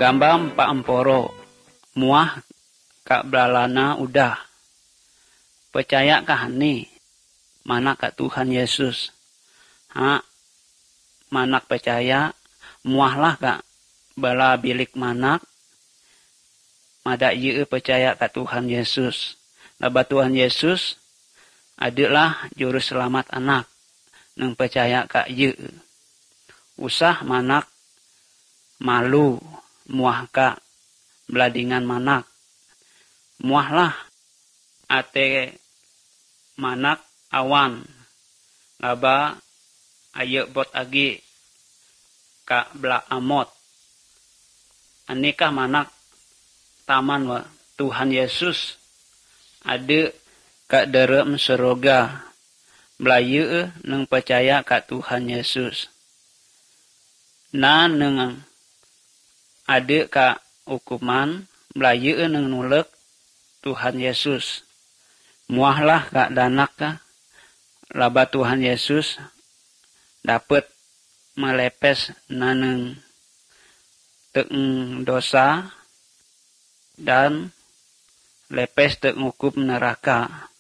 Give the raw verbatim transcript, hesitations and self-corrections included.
Gambam pa emporo, muah kak belalana udah. Percaya kah ni, mana kak Tuhan Yesus. Ha, manak percaya, muahlah kak bala bilik manak. Mada ye percaya kak Tuhan Yesus. Laba Tuhan Yesus adalah juru selamat anak. Nang percaya kak ye. Usah manak malu. Muah kak beladingan manak. Muahlah ate manak awan. Laba ayo bot agi kak bela amot. Anikah manak taman wa Tuhan Yesus. Ada kak derem seroga. Belayu nang percaya kak Tuhan Yesus. Na nang ada kak hukuman. Belayu nang nulek Tuhan Yesus. Muahlah kak danak ka. Laba Tuhan Yesus dapat melepes naneng teeng dosa dan lepes teeng hukum neraka.